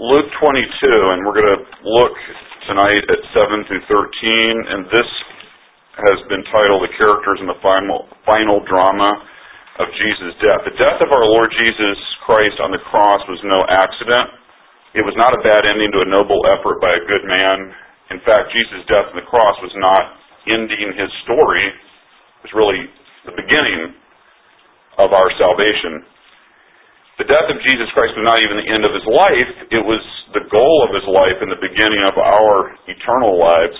Luke 22, and we're going to look tonight at 7 through 13, and this has been titled The Characters in the Final Drama of Jesus' Death. The death of our Lord Jesus Christ on the cross was no accident. It was not a bad ending to a noble effort by a good man. In fact, Jesus' death on the cross was not ending his story. It was really the beginning of our salvation. The death of Jesus Christ was not even the end of his life. It was the goal of his life and the beginning of our eternal lives.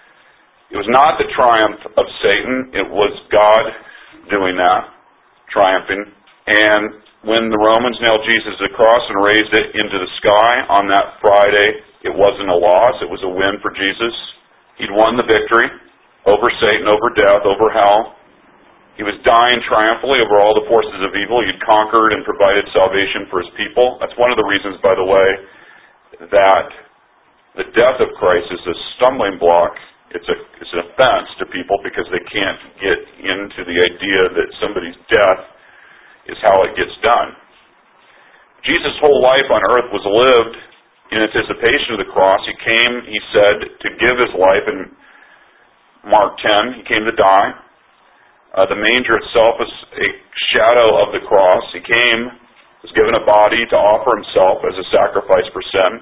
It was not the triumph of Satan. It was God doing that, triumphing. And when the Romans nailed Jesus to the cross and raised it into the sky on that Friday, it wasn't a loss. It was a win for Jesus. He'd won the victory over Satan, over death, over hell. He was dying triumphantly over all the forces of evil. He'd conquered and provided salvation for his people. That's one of the reasons, by the way, that the death of Christ is a stumbling block. It's an offense to people because they can't get into the idea that somebody's death is how it gets done. Jesus' whole life on earth was lived in anticipation of the cross. He came, he said, to give his life. In Mark 10, he came to die. The manger itself is a shadow of the cross. He came, was given a body to offer himself as a sacrifice for sin.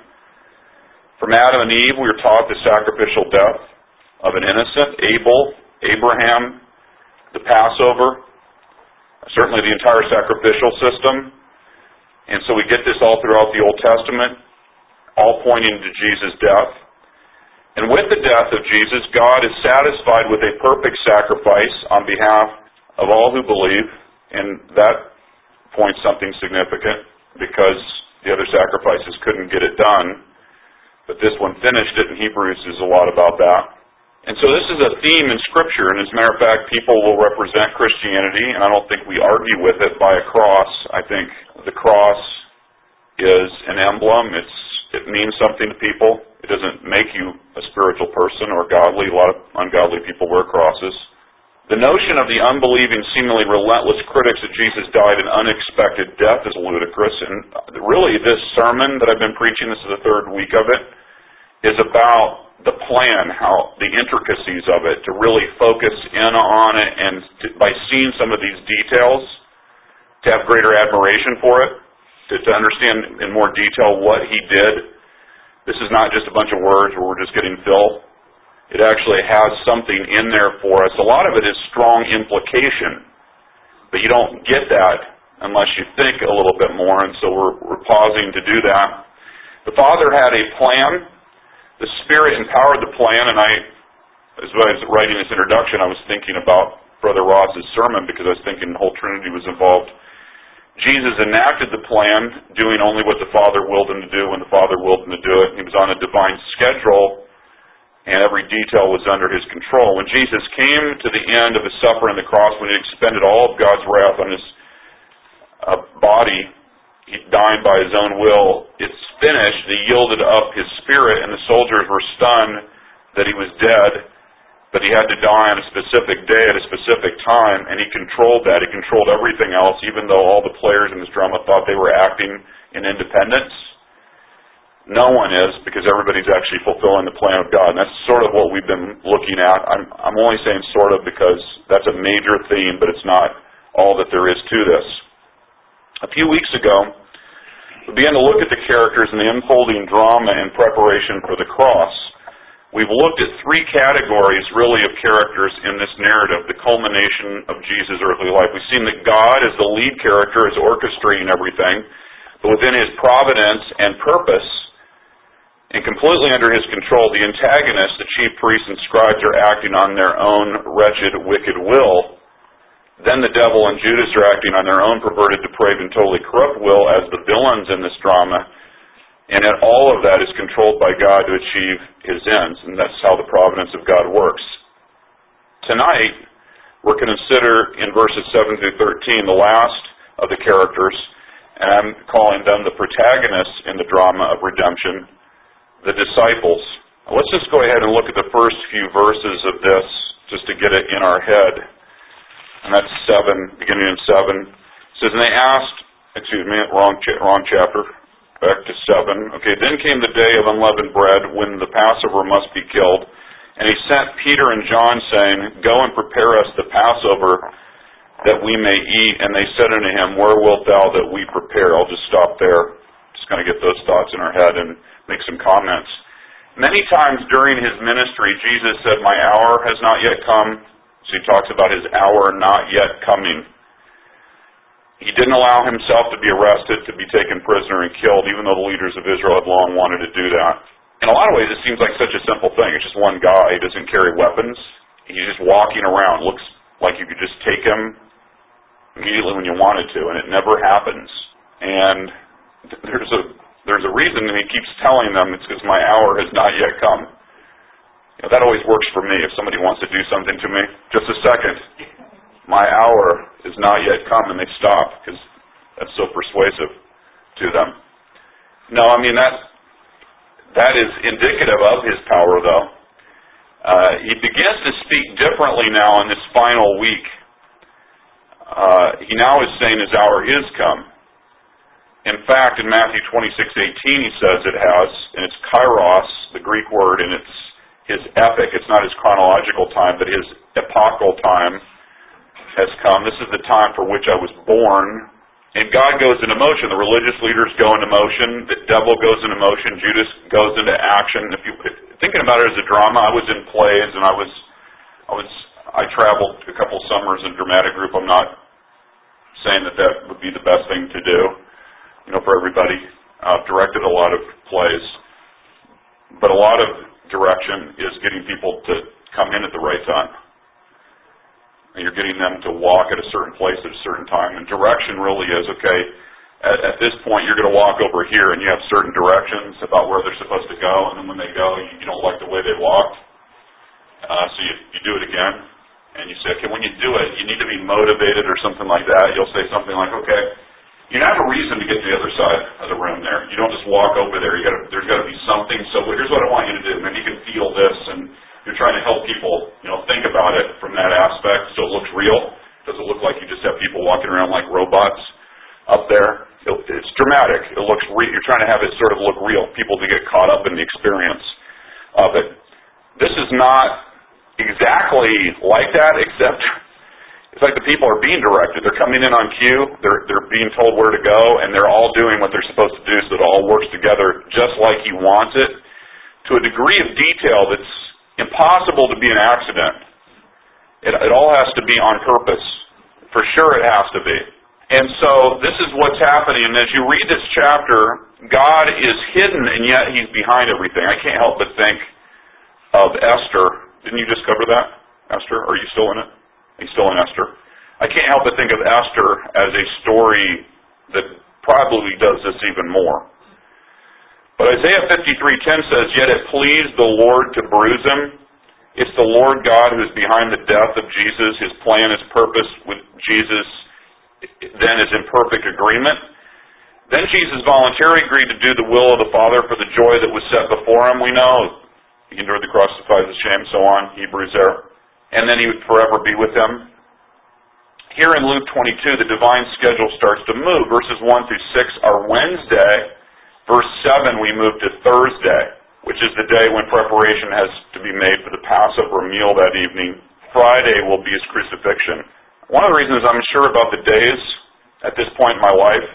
From Adam and Eve, we were taught the sacrificial death of an innocent, Abel, Abraham, the Passover, certainly the entire sacrificial system. And so we get this all throughout the Old Testament, all pointing to Jesus' death. And with the death of Jesus, God is satisfied with a perfect sacrifice on behalf of all who believe, and that points something significant because the other sacrifices couldn't get it done, but this one finished it, and Hebrews is a lot about that. And so this is a theme in Scripture, and as a matter of fact, people will represent Christianity, and I don't think we argue with it by a cross. I think the cross is an emblem. It means something to people. It doesn't make you a spiritual person or godly. A lot of ungodly people wear crosses. The notion of the unbelieving, seemingly relentless critics that Jesus died an unexpected death is ludicrous. And really, this sermon that I've been preaching, this is the third week of it, is about the plan, how the intricacies of it, to really focus in on it, and by seeing some of these details, to have greater admiration for it, to understand in more detail what he did. This is not just a bunch of words where we're just getting fill. It actually has something in there for us. A lot of it is strong implication, but you don't get that unless you think a little bit more, and so we're pausing to do that. The Father had a plan. The Spirit empowered the plan, and as I was writing this introduction, I was thinking about Brother Ross's sermon because I was thinking the whole Trinity was involved. Jesus enacted the plan, doing only what the Father willed him to do when the Father willed him to do it. He was on a divine schedule, and every detail was under his control. When Jesus came to the end of his suffering on the cross, when he expended all of God's wrath on his body, he died by his own will. It's finished. He yielded up his spirit, and the soldiers were stunned that he was dead. But he had to die on a specific day at a specific time, and he controlled that. He controlled everything else, even though all the players in this drama thought they were acting in independence. No one is, because everybody's actually fulfilling the plan of God. And that's sort of what we've been looking at. I'm only saying sort of because that's a major theme, but it's not all that there is to this. A few weeks ago, we began to look at the characters in the unfolding drama in preparation for the cross. We've looked at three categories, really, of characters in this narrative, the culmination of Jesus' earthly life. We've seen that God, as the lead character, is orchestrating everything, but within his providence and purpose, and completely under his control, the antagonists, the chief priests and scribes, are acting on their own wretched, wicked will. Then the devil and Judas are acting on their own perverted, depraved, and totally corrupt will as the villains in this drama. And yet all of that is controlled by God to achieve his ends, and that's how the providence of God works. Tonight, we're going to consider in verses 7 through 13 the last of the characters, and I'm calling them the protagonists in the drama of redemption, the disciples. Now, let's just go ahead and look at the first few verses of this, just to get it in our head. And that's 7, beginning in 7. It says, and they asked, wrong chapter. back to 7. Okay, then came the day of unleavened bread, when the Passover must be killed. And he sent Peter and John, saying, Go and prepare us the Passover, that we may eat. And they said unto him, Where wilt thou that we prepare? I'll just stop there. Just kind of get those thoughts in our head and make some comments. Many times during his ministry, Jesus said, My hour has not yet come. So he talks about his hour not yet coming. He didn't allow himself to be arrested, to be taken prisoner and killed, even though the leaders of Israel had long wanted to do that. In a lot of ways, it seems like such a simple thing. It's just one guy. He doesn't carry weapons. He's just walking around. Looks like you could just take him immediately when you wanted to, and it never happens. And there's a reason, and he keeps telling them it's because my hour has not yet come. You know, that always works for me. If somebody wants to do something to me, just a second. My hour is not yet come, and they stop because that's so persuasive to them. No, I mean, that is indicative of his power, though. He begins to speak differently now in this final week. He now is saying his hour is come. In fact, in Matthew 26:18, he says it has, and it's kairos, the Greek word, and it's his epic. It's not his chronological time, but his epochal time has come. This is the time for which I was born. And God goes into motion. The religious leaders go into motion. The devil goes into motion. Judas goes into action. If thinking about it as a drama, I was in plays, and I traveled a couple summers in dramatic group. I'm not saying that would be the best thing to do, for everybody. I've directed a lot of plays, but a lot of direction is getting people to come in at the right time. And you're getting them to walk at a certain place at a certain time. And direction really is, okay, at this point you're going to walk over here, and you have certain directions about where they're supposed to go, and then when they go, you don't like the way they walked. So you do it again, and you say, okay, when you do it, you need to be motivated or something like that. You'll say something like, okay, you have a reason to get to the other side of the room there. You don't just walk over there. There's got to be something. So here's what I want you to do. Maybe you can feel this, and you're trying to help people, think about it from that aspect so it looks real. It doesn't look like you just have people walking around like robots up there. It's dramatic. It looks you're trying to have it sort of look real. People to get caught up in the experience of it. This is not exactly like that, except it's like the people are being directed. They're coming in on cue. They're being told where to go, and they're all doing what they're supposed to do, so it all works together just like he wants it, to a degree of detail that's impossible to be an accident. It all has to be on purpose. For sure it has to be. And so this is what's happening. And as you read this chapter, God is hidden, and yet he's behind everything. I can't help but think of Esther. Didn't you just cover that, Esther? Are you still in it? Are you still in Esther? I can't help but think of Esther as a story that probably does this even more. But Isaiah 53:10 says, Yet it pleased the Lord to bruise him. It's the Lord God who is behind the death of Jesus. His plan, his purpose with Jesus then is in perfect agreement. Then Jesus voluntarily agreed to do the will of the Father for the joy that was set before him. We know he endured the cross, despised the shame, so on, Hebrews there. And then he would forever be with them. Here in Luke 22, the divine schedule starts to move. Verses 1 through 6 are Wednesday. Verse 7, we move to Thursday, which is the day when preparation has to be made for the Passover meal that evening. Friday will be his crucifixion. One of the reasons I'm sure about the days at this point in my life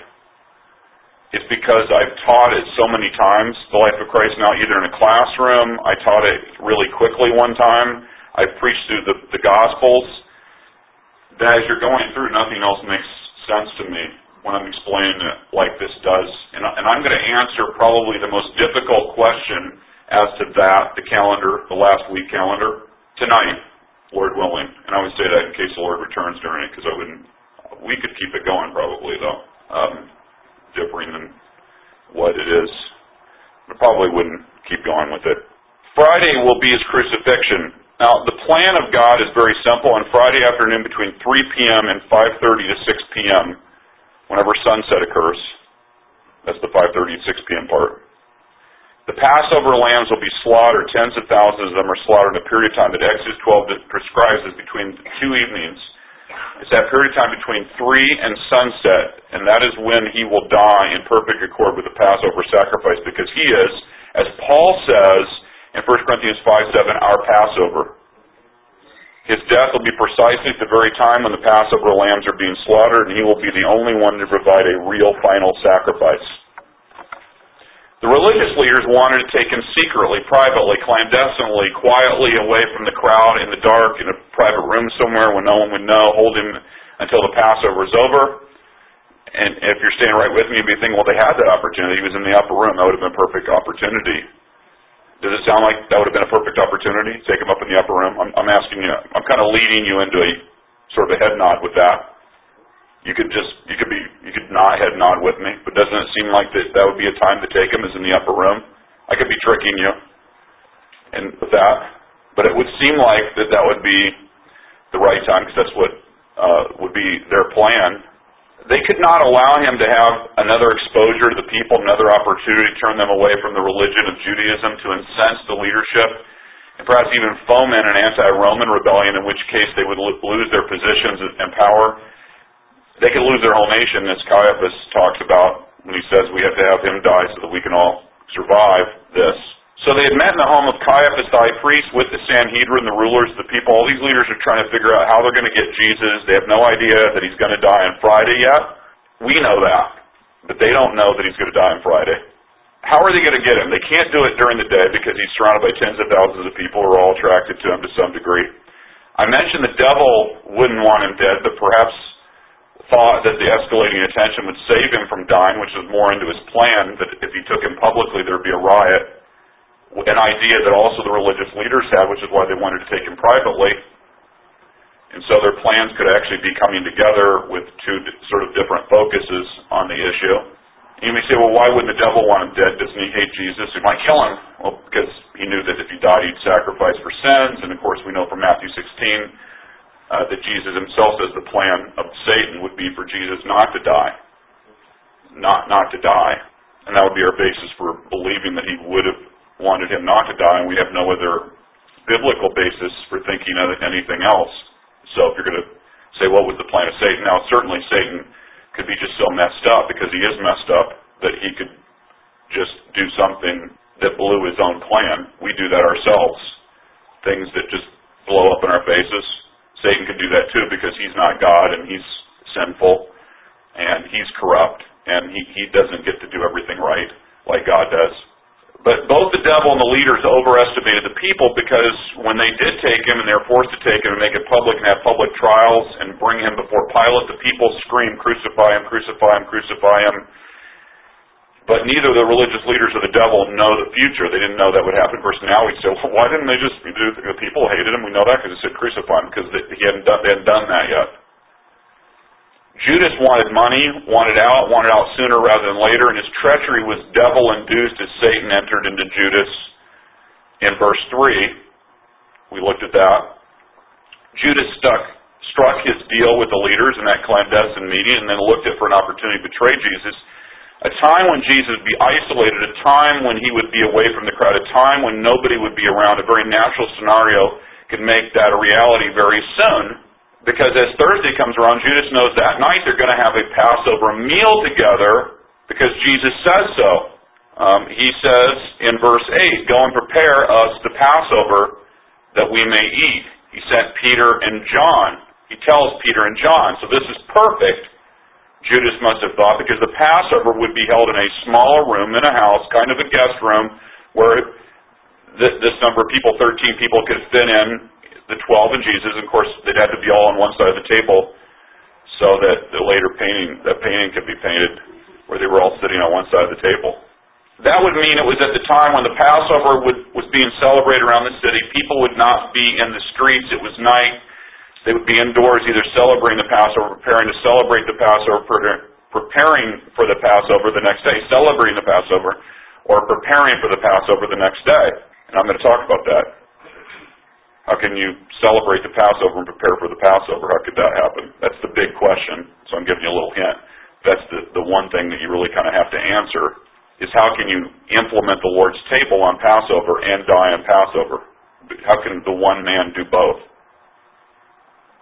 is because I've taught it so many times, the life of Christ now, either in a classroom, I taught it really quickly one time, I've preached through the Gospels, that as you're going through, nothing else makes sense to me when I'm explaining it like this does. And I'm going to answer probably the most difficult question as to that, the calendar, the last week calendar, tonight, Lord willing. And I always say that in case the Lord returns during it, because we could keep it going probably, though, differing than what it is. I probably wouldn't keep going with it. Friday will be his crucifixion. Now, the plan of God is very simple. On Friday afternoon between 3 p.m. and 5:30 to 6 p.m., whenever sunset occurs, that's the 5:30 to 6 p.m. part, the Passover lambs will be slaughtered. Tens of thousands of them are slaughtered in a period of time that Exodus 12 prescribes as between 2 evenings. It's that period of time between 3 and sunset, and that is when he will die in perfect accord with the Passover sacrifice, because he is, as Paul says in 1 Corinthians 5:7, our Passover. His death will be precisely at the very time when the Passover lambs are being slaughtered, and he will be the only one to provide a real final sacrifice. The religious leaders wanted to take him secretly, privately, clandestinely, quietly away from the crowd in the dark in a private room somewhere when no one would know, hold him until the Passover is over. And if you're staying right with me, you'd be thinking, well, they had that opportunity. He was in the upper room. That would have been a perfect opportunity. Does it sound like that would have been a perfect opportunity? Take him up in the upper room? I'm asking you, I'm kind of leading you into a sort of a head nod with that. You could not head nod with me, but doesn't it seem like that would be a time to take him is in the upper room? I could be tricking you and with that, but it would seem like that would be the right time, because that's what would be their plan. They could not allow him to have another exposure to the people, another opportunity to turn them away from the religion of Judaism, to incense the leadership, and perhaps even foment an anti-Roman rebellion, in which case they would lose their positions and power. They could lose their whole nation, as Caiaphas talks about when he says we have to have him die so that we can all survive this. So they had met in the home of Caiaphas, the high priest, with the Sanhedrin, the rulers, the people. All these leaders are trying to figure out how they're going to get Jesus. They have no idea that he's going to die on Friday yet. We know that, but they don't know that he's going to die on Friday. How are they going to get him? They can't do it during the day because he's surrounded by tens of thousands of people who are all attracted to him to some degree. I mentioned the devil wouldn't want him dead, but perhaps thought that the escalating attention would save him from dying, which was more into his plan, that if he took him publicly there would be a riot. An idea that also the religious leaders had, which is why they wanted to take him privately. And so their plans could actually be coming together with two sort of different focuses on the issue. And you may say, well, why wouldn't the devil want him dead? Doesn't he hate Jesus? He might kill him. Well, because he knew that if he died, he'd sacrifice for sins. And of course, we know from Matthew 16 that Jesus himself says the plan of Satan would be for Jesus not to die. Not to die. And that would be our basis for believing that he would have wanted him not to die, and we have no other biblical basis for thinking of anything else. So if you're going to say, what was the plan of Satan? Now, certainly Satan could be just so messed up, because he is messed up, that he could just do something that blew his own plan. We do that ourselves. Things that just blow up in our faces. Satan could do that too, because he's not God, and he's sinful, and he's corrupt, and he doesn't get to do everything right like God does. But both the devil and the leaders overestimated the people, because when they did take him, and they were forced to take him and make it public and have public trials and bring him before Pilate, the people screamed, "Crucify him, crucify him, crucify him." But neither the religious leaders or the devil know the future. They didn't know that would happen. Of course, now we say, well, why didn't they just do the people hated him? We know that because it said crucify him, because they hadn't done that yet. Judas wanted money, wanted out sooner rather than later, and his treachery was devil-induced as Satan entered into Judas in verse 3. We looked at that. Judas struck his deal with the leaders in that clandestine meeting, and then looked for an opportunity to betray Jesus. A time when Jesus would be isolated, a time when he would be away from the crowd, a time when nobody would be around. A very natural scenario could make that a reality very soon. Because as Thursday comes around, Judas knows that night they're going to have a Passover meal together, because Jesus says so. He says in verse 8, "Go and prepare us the Passover that we may eat." He sent Peter and John. He tells Peter and John. So this is perfect, Judas must have thought, because the Passover would be held in a smaller room in a house, kind of a guest room, where this number of people, 13 people, could fit in. The 12 and Jesus, and of course, they'd have to be all on one side of the table, so that the later painting could be painted where they were all sitting on one side of the table. That would mean it was at the time when the Passover was being celebrated around the city. People would not be in the streets. It was night. They would be indoors, either celebrating the Passover, preparing to celebrate the Passover, preparing for the Passover the next day, celebrating the Passover, or preparing for the Passover the next day. And I'm going to talk about that. How can you celebrate the Passover and prepare for the Passover? How could that happen? That's the big question, so I'm giving you a little hint. That's the one thing that you really kind of have to answer, is how can you implement the Lord's table on Passover and die on Passover? How can the one man do both?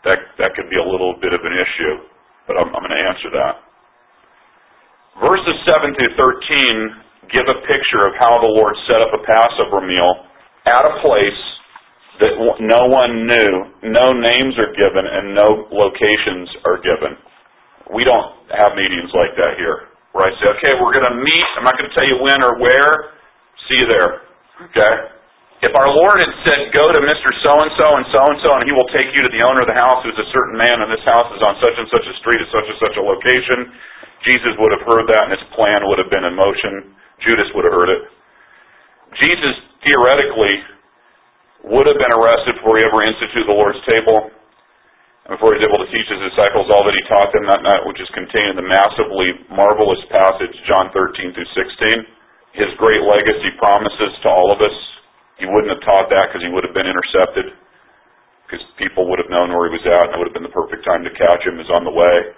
that could be a little bit of an issue, but I'm going to answer that. Verses 7 through 13 give a picture of how the Lord set up a Passover meal at a place that no one knew, no names are given, and no locations are given. We don't have meetings like that here, where I say, okay, we're going to meet, I'm not going to tell you when or where, see you there, okay? If our Lord had said, go to Mr. So-and-so and so-and-so, and he will take you to the owner of the house who's a certain man, and this house is on such and such a street at such and such a location, Jesus would have heard that, and his plan would have been in motion. Judas would have heard it. Jesus, theoretically, would have been arrested before he ever instituted the Lord's table, and before he was able to teach his disciples all that he taught them that night, which is contained in the massively marvelous passage, John 13 through 16. His great legacy promises to all of us. He wouldn't have taught that because he would have been intercepted, because people would have known where he was at, and it would have been the perfect time to catch him. He was on the way.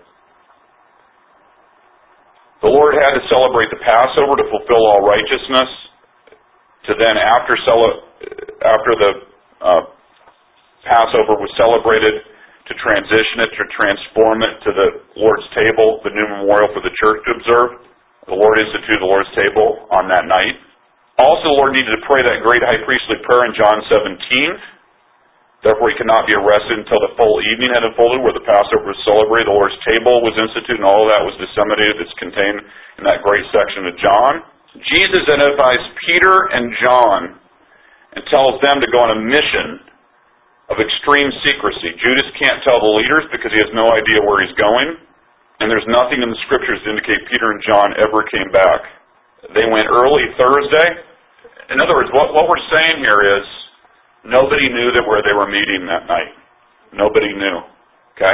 The Lord had to celebrate the Passover to fulfill all righteousness, to then, after the Passover was celebrated, to transition it, to transform it to the Lord's table, the new memorial for the church to observe. The Lord instituted the Lord's table on that night. Also, the Lord needed to pray that great high priestly prayer in John 17. Therefore, he could not be arrested until the full evening had unfolded, where the Passover was celebrated, the Lord's table was instituted, and all of that was disseminated. It's contained in that great section of John. Jesus identifies Peter and John and tells them to go on a mission of extreme secrecy. Judas can't tell the leaders because he has no idea where he's going, and there's nothing in the Scriptures to indicate Peter and John ever came back. They went early Thursday. In other words, what we're saying here is, nobody knew that where they were meeting that night. Nobody knew. Okay?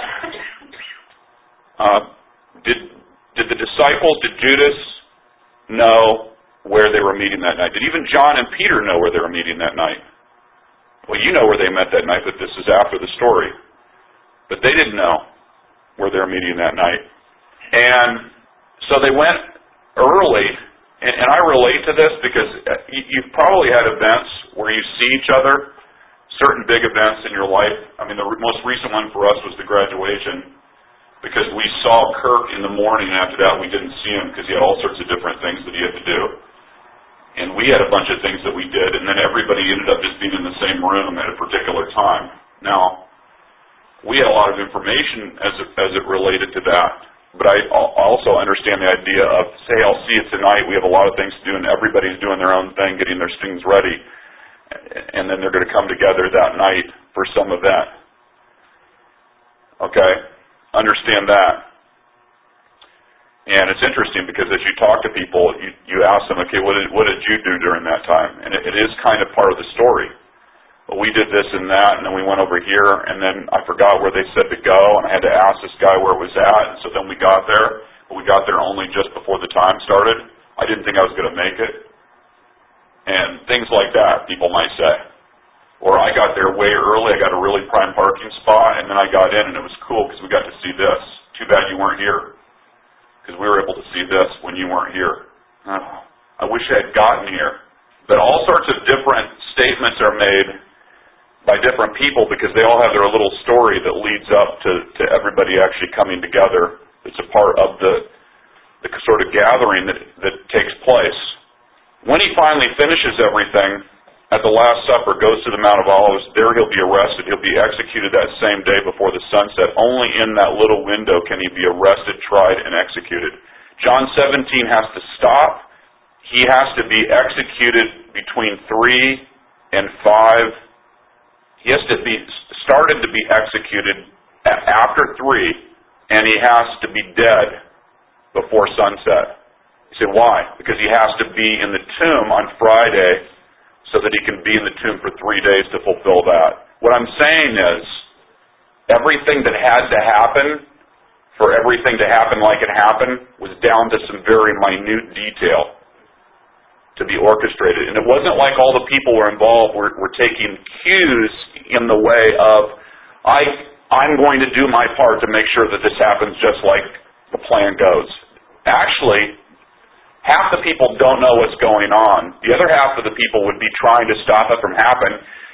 Did the disciples, did Judas know where they were meeting that night? Did even John and Peter know where they were meeting that night? Well, you know where they met that night, but this is after the story. But they didn't know where they were meeting that night. And so they went early. And I relate to this because you've probably had events where you see each other, certain big events in your life. I mean, the most recent one for us was the graduation, because we saw Kirk in the morning, and after that we didn't see him because he had all sorts of different things that he had to do. And we had a bunch of things that we did, and then everybody ended up just being in the same room at a particular time. Now, we had a lot of information as it related to that. But I also understand the idea of, say, I'll see you tonight, we have a lot of things to do, and everybody's doing their own thing, getting their things ready. And then they're going to come together that night for some event. Okay? Understand that. And it's interesting because as you talk to people, you ask them, okay, what did you do during that time? And it is kind of part of the story. Well, we did this and that, and then we went over here, and then I forgot where they said to go, and I had to ask this guy where it was at, and so then we got there, but we got there only just before the time started. I didn't think I was going to make it. And things like that, people might say. Or I got there way early, I got a really prime parking spot, and then I got in, and it was cool because we got to see this. Too bad you weren't here, because we were able to see this when you weren't here. I wish I had gotten here. But all sorts of different statements are made by different people because they all have their little story that leads up to everybody actually coming together. It's a part of the sort of gathering that takes place. When he finally finishes everything, at the Last Supper, goes to the Mount of Olives, there he'll be arrested. He'll be executed that same day before the sunset. Only in that little window can he be arrested, tried, and executed. John 17 has to stop. He has to be executed between 3 and 5. He has to be started to be executed after 3, and he has to be dead before sunset. You say, why? Because he has to be in the tomb on Friday so that he can be in the tomb for 3 days to fulfill that. What I'm saying is, everything that had to happen, for everything to happen like it happened, was down to some very minute detail to be orchestrated. And it wasn't like all the people were involved were taking cues in the way of, I'm going to do my part to make sure that this happens just like the plan goes. Actually, half the people don't know what's going on. The other half of the people would be trying to stop it from happening.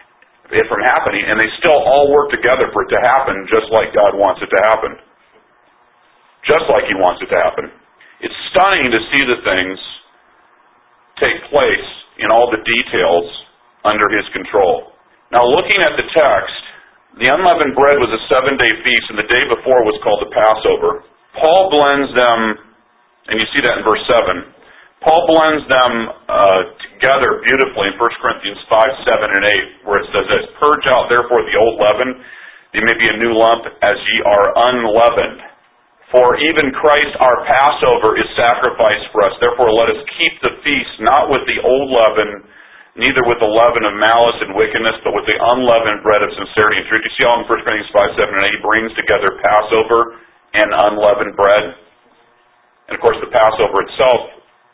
it from happening, and they still all work together for it to happen just like God wants it to happen. Just like He wants it to happen. It's stunning to see the things take place in all the details under His control. Now, looking at the text, the unleavened bread was a 7-day feast, and the day before was called the Passover. Paul blends them, and you see that in verse 7. Paul blends them together beautifully in 1 Corinthians 5, 7, and 8, where it says this, "Purge out therefore the old leaven, there may be a new lump, as ye are unleavened. For even Christ our Passover is sacrificed for us. Therefore let us keep the feast, not with the old leaven, neither with the leaven of malice and wickedness, but with the unleavened bread of sincerity and truth." You see all in 1 Corinthians 5, 7, and 8, He brings together Passover and unleavened bread. And of course the Passover itself,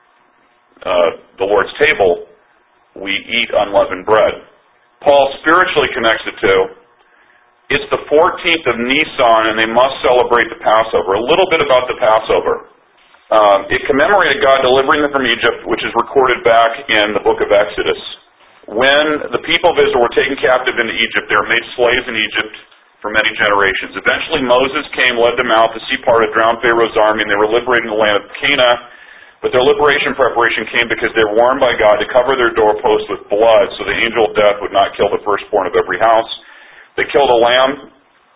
the Lord's table, we eat unleavened bread. Paul spiritually connects the two. It's the 14th of Nisan, and they must celebrate the Passover. A little bit about the Passover. It commemorated God delivering them from Egypt, which is recorded back in the book of Exodus. When the people of Israel were taken captive into Egypt, they were made slaves in Egypt for many generations. Eventually Moses came, led them out, the sea parted, drowned Pharaoh's army, and they were liberated in the land of Canaan. But their liberation preparation came because they were warned by God to cover their doorposts with blood, so the angel of death would not kill the firstborn of every house. They killed a lamb,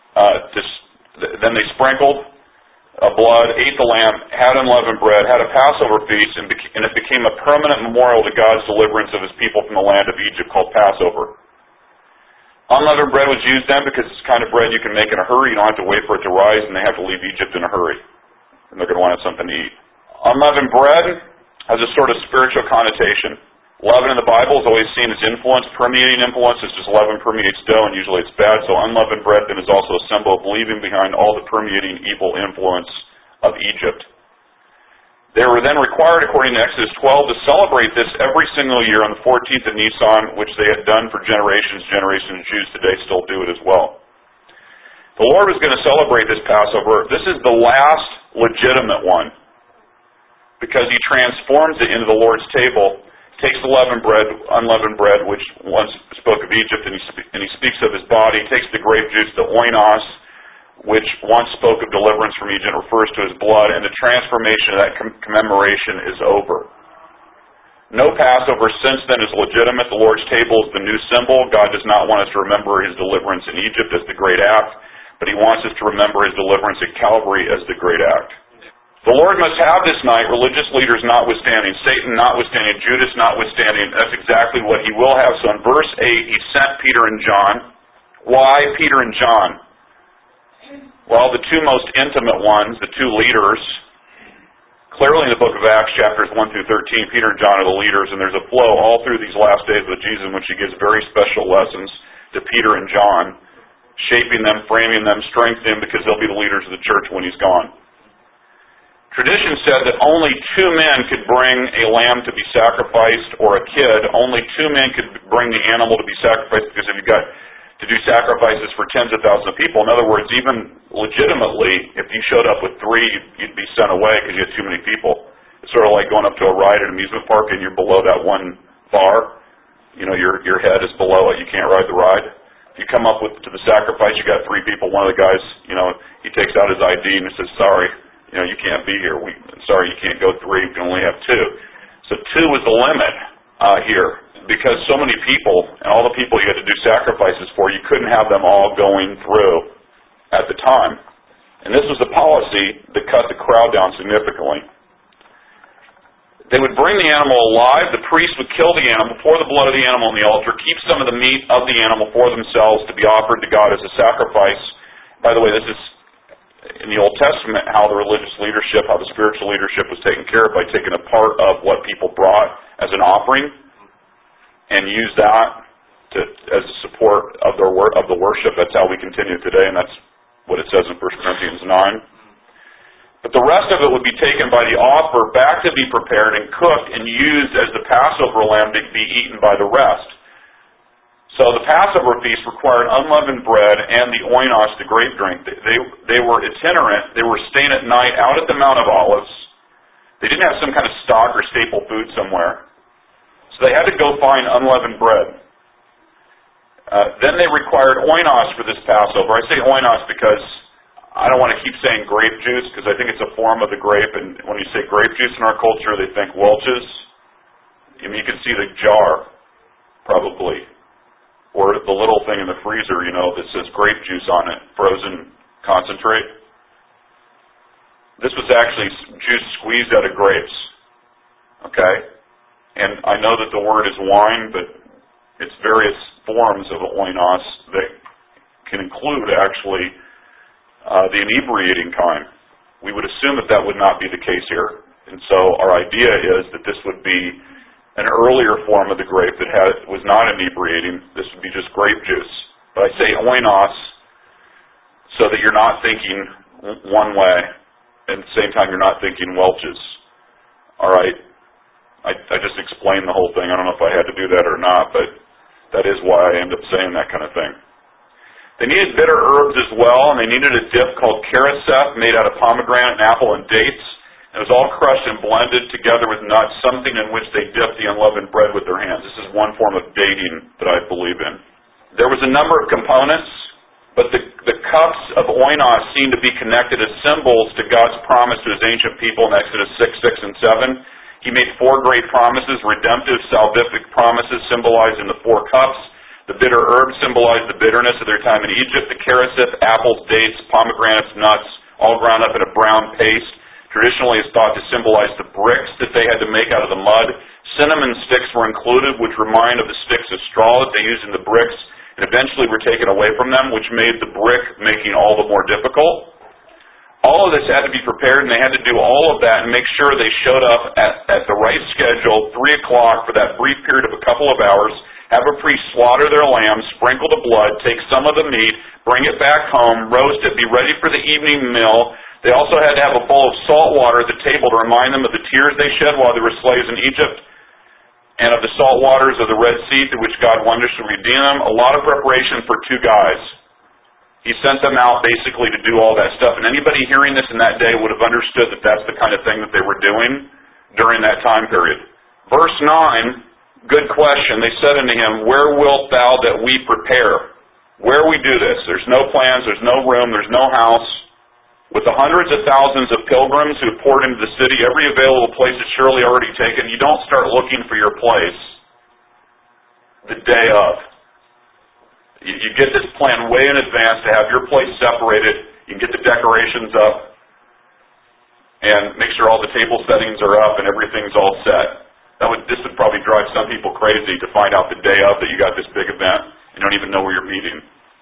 then they sprinkled blood, ate the lamb, had unleavened bread, had a Passover feast, and it became a permanent memorial to God's deliverance of His people from the land of Egypt called Passover. Unleavened bread was used then because it's the kind of bread you can make in a hurry. You don't have to wait for it to rise, and they have to leave Egypt in a hurry. And they're going to want something to eat. Unleavened bread has a sort of spiritual connotation. Leaven in the Bible is always seen as influence, permeating influence. It's just leaven permeates dough, and usually it's bad. So unleavened bread then is also a symbol of leaving behind all the permeating evil influence of Egypt. They were then required, according to Exodus 12, to celebrate this every single year on the 14th of Nisan, which they had done for generations. Generations of Jews today still do it as well. The Lord was going to celebrate this Passover. This is the last legitimate one, because He transforms it into the Lord's table, takes the unleavened bread, which once spoke of Egypt, and he speaks of His body, takes the grape juice, the oinos, which once spoke of deliverance from Egypt, refers to His blood, and the transformation of that commemoration is over. No Passover since then is legitimate. The Lord's table is the new symbol. God does not want us to remember His deliverance in Egypt as the great act, but He wants us to remember His deliverance at Calvary as the great act. The Lord must have this night, religious leaders notwithstanding, Satan notwithstanding, Judas notwithstanding. That's exactly what he will have. So in verse 8, He sent Peter and John. Why Peter and John? Well, the two most intimate ones, the two leaders, clearly in the book of Acts, chapters 1 through 13, Peter and John are the leaders, and there's a flow all through these last days with Jesus in which He gives very special lessons to Peter and John, shaping them, framing them, strengthening them, because they'll be the leaders of the church when He's gone. Tradition said that only 2 men could bring a lamb to be sacrificed, or a kid. Only 2 men could bring the animal to be sacrificed, because if you got to do sacrifices for tens of thousands of people, in other words, even legitimately, if you showed up with 3, you'd be sent away because you had too many people. It's sort of like going up to a ride at an amusement park and you're below that one bar. You know, your head is below it. You can't ride the ride. If you come up to the sacrifice, you got 3 people. One of the guys, he takes out his ID and he says, "Sorry, you can't be here. Sorry, you can't go 3. You can only have 2. So 2 was the limit here, because so many people, and all the people you had to do sacrifices for, you couldn't have them all going through at the time. And this was a policy that cut the crowd down significantly. They would bring the animal alive. The priest would kill the animal, pour the blood of the animal on the altar, keep some of the meat of the animal for themselves to be offered to God as a sacrifice. By the way, this is in the Old Testament how the religious leadership, how the spiritual leadership was taken care of, by taking a part of what people brought as an offering and use that as a support of the worship. That's how we continue today, and that's what it says in 1 Corinthians 9. But the rest of it would be taken by the offer back to be prepared and cooked and used as the Passover lamb to be eaten by the rest. So the Passover feast required unleavened bread and the oinos, the grape drink. They were itinerant. They were staying at night out at the Mount of Olives. They didn't have some kind of stock or staple food somewhere. So they had to go find unleavened bread. Then they required oinos for this Passover. I say oinos because I don't want to keep saying grape juice because I think it's a form of the grape, and when you say grape juice in our culture, they think Welch's. I mean, you can see the jar, probably, or the little thing in the freezer, that says grape juice on it, frozen concentrate. This was actually juice squeezed out of grapes, okay? And I know that the word is wine, but it's various forms of oinos that can include, actually, the inebriating kind. We would assume that would not be the case here. And so our idea is that this would be an earlier form of the grape that was not inebriating. This would be just grape juice. But I say oinos so that you're not thinking one way, and at the same time you're not thinking Welch's. All right? I just explained the whole thing. I don't know if I had to do that or not, but that is why I end up saying that kind of thing. They needed bitter herbs as well, and they needed a dip called kariseth made out of pomegranate, an apple, and dates. It was all crushed and blended together with nuts, something in which they dipped the unleavened bread with their hands. This is one form of dating that I believe in. There was a number of components, but the cups of oinos seem to be connected as symbols to God's promise to His ancient people in Exodus 6, 6, and 7. He made 4 great promises, redemptive, salvific promises symbolized in the 4 cups. The bitter herbs symbolized the bitterness of their time in Egypt. The kariseth, apples, dates, pomegranates, nuts, all ground up in a brown paste. Traditionally, it's thought to symbolize the bricks that they had to make out of the mud. Cinnamon sticks were included, which remind of the sticks of straw that they used in the bricks, and eventually were taken away from them, which made the brick making all the more difficult. All of this had to be prepared, and they had to do all of that and make sure they showed up at the right schedule, 3 o'clock, for that brief period of a couple of hours, have a priest slaughter their lamb, sprinkle the blood, take some of the meat, bring it back home, roast it, be ready for the evening meal. They also had to have a bowl of salt water at the table to remind them of the tears they shed while they were slaves in Egypt, and of the salt waters of the Red Sea through which God wanted to redeem them. A lot of preparation for 2 guys. He sent them out basically to do all that stuff, and anybody hearing this in that day would have understood that that's the kind of thing that they were doing during that time period. Verse 9, good question. They said unto him, where wilt thou that we prepare? Where we do this? There's no plans, there's no room, there's no house. With the hundreds of thousands of pilgrims who have poured into the city, every available place is surely already taken. You don't start looking for your place the day of. You get this plan way in advance to have your place separated. You can get the decorations up and make sure all the table settings are up and everything's all set. This would probably drive some people crazy to find out the day of that you got this big event. You don't even know where you're meeting.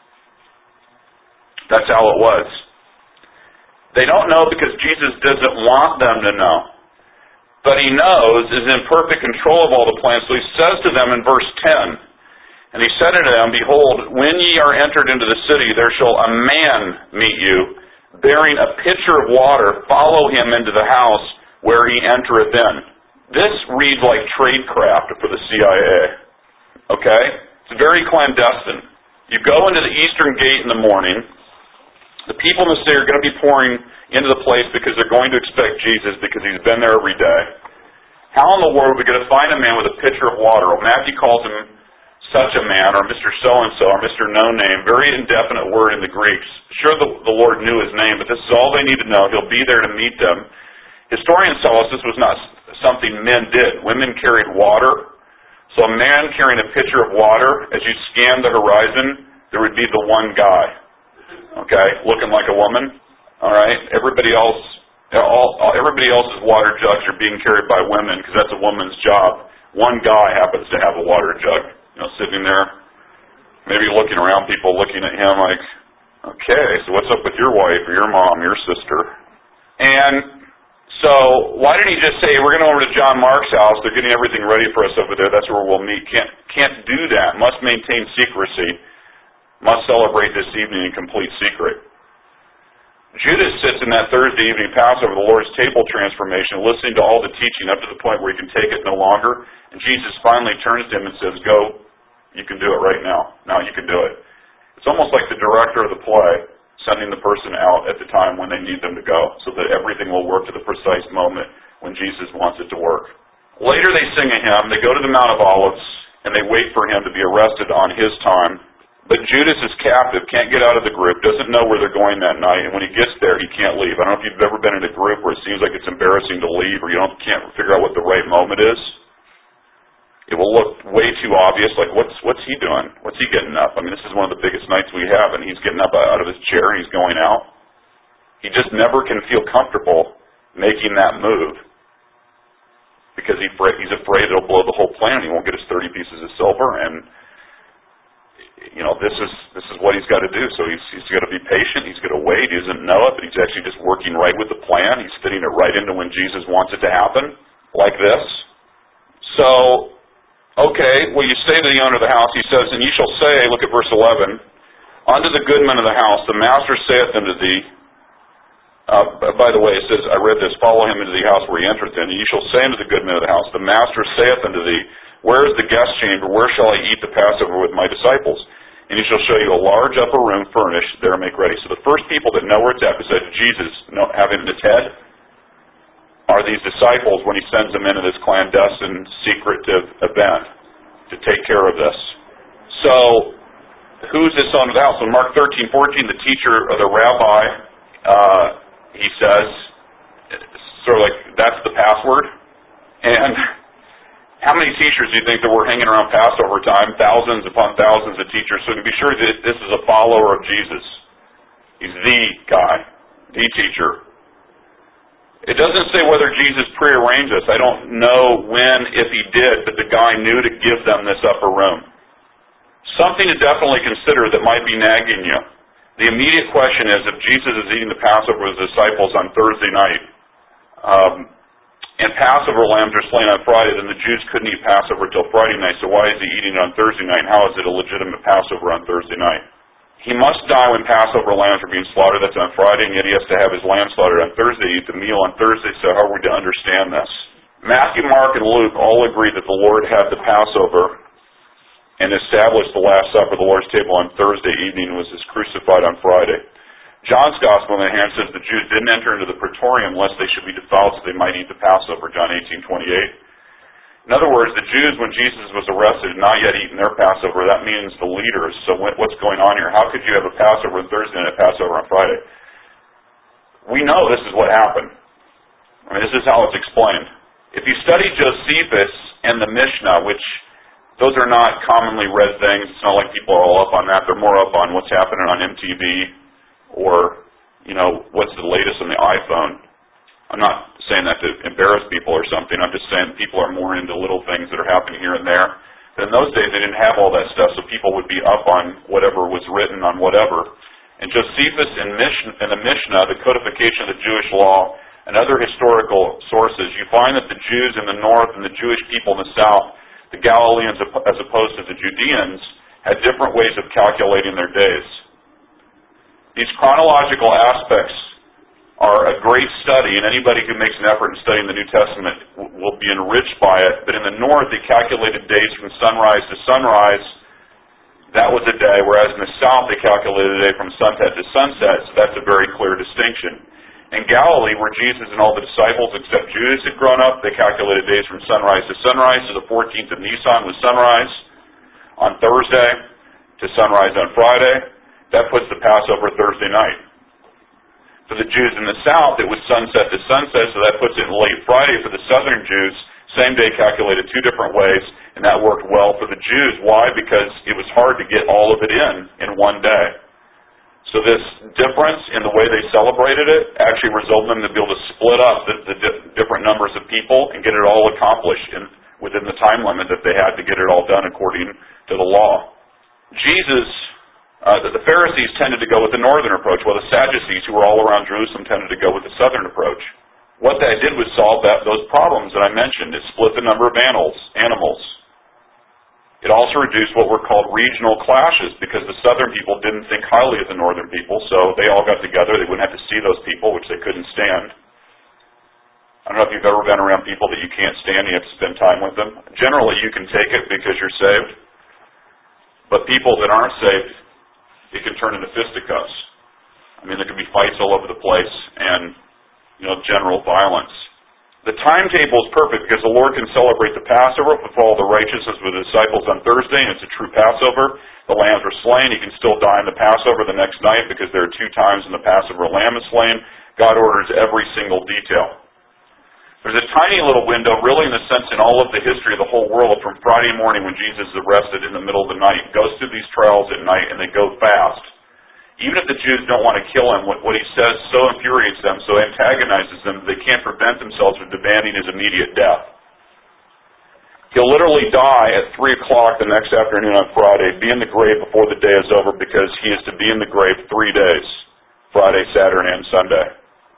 That's how it was. They don't know because Jesus doesn't want them to know. But He knows, is in perfect control of all the plans. So He says to them in verse 10, and He said unto them, behold, when ye are entered into the city, there shall a man meet you, bearing a pitcher of water. Follow him into the house where he entereth in. This reads like tradecraft for the CIA. Okay? It's very clandestine. You go into the eastern gate in the morning. The people in the city are going to be pouring into the place because they're going to expect Jesus because He's been there every day. How in the world are we going to find a man with a pitcher of water? Well, Matthew calls him such a man, or Mr. So-and-so, or Mr. No-Name. Very indefinite word in the Greeks. Sure, the Lord knew his name, but this is all they need to know. He'll be there to meet them. Historians tell us this was not something men did. Women carried water. So a man carrying a pitcher of water, as you scan the horizon, there would be the one guy. Okay, looking like a woman. All right, everybody else's water jugs are being carried by women because that's a woman's job. One guy happens to have a water jug, sitting there, maybe looking around, people looking at him like, okay, so what's up with your wife or your mom, your sister? And so why didn't He just say, we're going over to John Mark's house, they're getting everything ready for us over there, that's where we'll meet. Can't do that, must maintain secrecy. Must celebrate this evening in complete secret. Judas sits in that Thursday evening Passover, the Lord's table transformation, listening to all the teaching up to the point where he can take it no longer. And Jesus finally turns to him and says, go, you can do it right now. Now you can do it. It's almost like the director of the play sending the person out at the time when they need them to go so that everything will work to the precise moment when Jesus wants it to work. Later they sing a hymn, they go to the Mount of Olives, and they wait for Him to be arrested on His time But Judas is captive, can't get out of the group, doesn't know where they're going that night, and when he gets there, he can't leave. I don't know if you've ever been in a group where it seems like it's embarrassing to leave, or can't figure out what the right moment is. It will look way too obvious, like what's he doing? What's he getting up? I mean, this is one of the biggest nights we have, and he's getting up out of his chair and he's going out. He just never can feel comfortable making that move because he's afraid it'll blow the whole plan. He won't get his 30 pieces of silver, and this is what he's got to do. So he's got to be patient. He's got to wait. He doesn't know it, but he's actually just working right with the plan. He's fitting it right into when Jesus wants it to happen, like this. So. Okay, well you say to the owner of the house, he says, and you shall say, look at verse 11, unto the goodman of the house, the master saith unto thee, by the way, it says, I read this, follow him into the house where he entereth in, and you shall say unto the goodman of the house, the master saith unto thee, where is the guest chamber, where shall I eat the Passover with my disciples? And he shall show you a large upper room furnished, there make ready. So the first people that know where it's at, besides Jesus having it in his head, are these disciples when he sends them into this clandestine, secretive event to take care of this. So, who's this owner of the house? In Mark 13:14, the teacher or the rabbi, he says, sort of like, that's the password. And how many teachers do you think that were hanging around Passover time? Thousands upon thousands of teachers. So you can be sure that this is a follower of Jesus. He's the guy, the teacher. It doesn't say whether Jesus prearranged this. I don't know when, if he did, but the guy knew to give them this upper room. Something to definitely consider that might be nagging you. The immediate question is, if Jesus is eating the Passover with his disciples on Thursday night, and Passover lambs are slain on Friday, then the Jews couldn't eat Passover until Friday night, so why is he eating it on Thursday night? How is it a legitimate Passover on Thursday night? He must die when Passover lambs are being slaughtered. That's on Friday, and yet he has to have his lamb slaughtered on Thursday, eat the meal on Thursday, so how are we to understand this? Matthew, Mark, and Luke all agree that the Lord had the Passover and established the Last Supper, the Lord's table, on Thursday evening and was crucified on Friday. John's Gospel, on the other hand, says the Jews didn't enter into the praetorium lest they should be defiled so they might eat the Passover, John 18:28. In other words, the Jews, when Jesus was arrested, had not yet eaten their Passover. That means the leaders. So what's going on here? How could you have a Passover on Thursday and a Passover on Friday? We know this is what happened. I mean, this is how it's explained. If you study Josephus and the Mishnah, which those are not commonly read things, it's not like people are all up on that. They're more up on what's happening on MTV or, what's the latest on the iPhone. I'm not saying that to embarrass people or something. I'm just saying people are more into little things that are happening here and there. But in those days, they didn't have all that stuff, so people would be up on whatever was written on whatever. And Josephus and the Mishnah, the codification of the Jewish law, and other historical sources, you find that the Jews in the north and the Jewish people in the south, the Galileans as opposed to the Judeans, had different ways of calculating their days. These chronological aspects are a great study, and anybody who makes an effort in studying the New Testament will be enriched by it. But in the north, they calculated days from sunrise to sunrise. That was a day, whereas in the south, they calculated a day from sunset to sunset, so that's a very clear distinction. In Galilee, where Jesus and all the disciples, except Judas, had grown up, they calculated days from sunrise to sunrise, so the 14th of Nisan was sunrise on Thursday to sunrise on Friday. That puts the Passover Thursday night. For the Jews in the south, it was sunset to sunset, so that puts it in late Friday. For the southern Jews, same day calculated two different ways, and that worked well for the Jews. Why? Because it was hard to get all of it in one day. So this difference in the way they celebrated it actually resulted in them to be able to split up the different numbers of people and get it all accomplished within the time limit that they had to get it all done according to the law. The Pharisees tended to go with the northern approach, while the Sadducees, who were all around Jerusalem, tended to go with the southern approach. What that did was solve those problems that I mentioned. It split the number of animals. It also reduced what were called regional clashes, because the southern people didn't think highly of the northern people, so they all got together. They wouldn't have to see those people, which they couldn't stand. I don't know if you've ever been around people that you can't stand, you have to spend time with them. Generally, you can take it because you're saved, but people that aren't saved, it can turn into fisticuffs. I mean, there can be fights all over the place and, general violence. The timetable is perfect because the Lord can celebrate the Passover, fulfill all the righteousness with the disciples on Thursday, and it's a true Passover. The lambs were slain. He can still die in the Passover the next night because there are 2 times in the Passover a lamb is slain. God orders every single detail. There's a tiny little window, really in the sense in all of the history of the whole world, from Friday morning when Jesus is arrested in the middle of the night, goes through these trials at night, and they go fast. Even if the Jews don't want to kill him, what he says so infuriates them, so antagonizes them, they can't prevent themselves from demanding his immediate death. He'll literally die at 3 o'clock the next afternoon on Friday, be in the grave before the day is over, because he is to be in the grave 3 days, Friday, Saturday, and Sunday.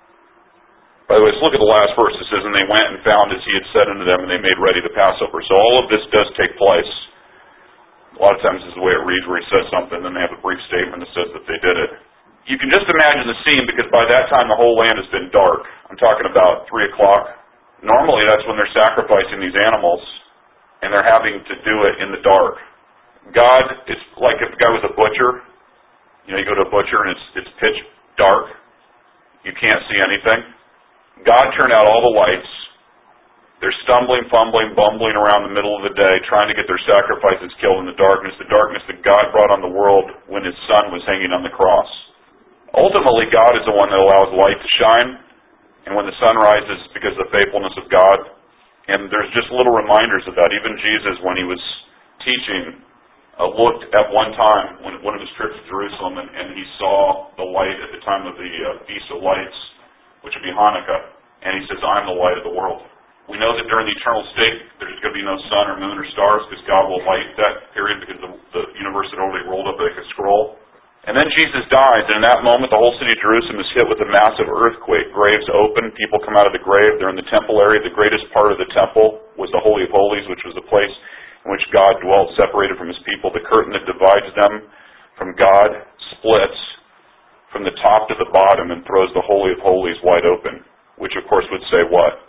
By the way, let's look at the last verse. It says, and they went and found as he had said unto them, and they made ready the Passover. So all of this does take place. A lot of times this is the way it reads, where he says something, then they have a brief statement that says that they did it. You can just imagine the scene, because by that time the whole land has been dark. I'm talking about 3 o'clock. Normally that's when they're sacrificing these animals, and they're having to do it in the dark. God, it's like if a guy was a butcher. You know, you go to a butcher and it's pitch dark. You can't see anything. God turned out all the lights. They're stumbling, fumbling, bumbling around the middle of the day, trying to get their sacrifices killed in the darkness that God brought on the world when His Son was hanging on the cross. Ultimately, God is the one that allows light to shine, and when the sun rises, it's because of the faithfulness of God. And there's just little reminders of that. Even Jesus, when He was teaching, looked at one time, when one of His trips to Jerusalem, and He saw the light at the time of the Feast of Lights, which would be Hanukkah, and He says, I'm the light of the world. We know that during the eternal state, there's going to be no sun or moon or stars because God will light that period because the universe had already rolled up like a scroll. And then Jesus dies, and in that moment, the whole city of Jerusalem is hit with a massive earthquake. Graves open, people come out of the grave. They're in the temple area. The greatest part of the temple was the Holy of Holies, which was the place in which God dwelt, separated from His people. The curtain that divides them from God splits from the top to the bottom and throws the Holy of Holies wide open, which of course would say what?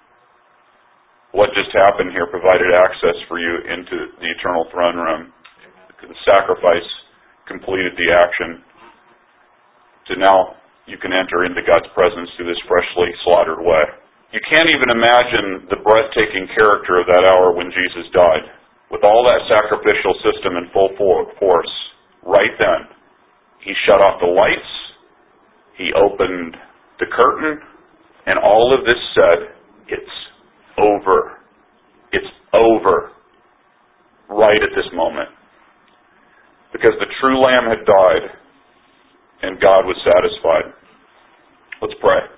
What just happened here provided access for you into the eternal throne room. The sacrifice completed the action. So now you can enter into God's presence through this freshly slaughtered way. You can't even imagine the breathtaking character of that hour when Jesus died. With all that sacrificial system in full force, right then, He shut off the lights, He opened the curtain, and all of this said, it's over. It's over right at this moment. Because the true Lamb had died and God was satisfied. Let's pray.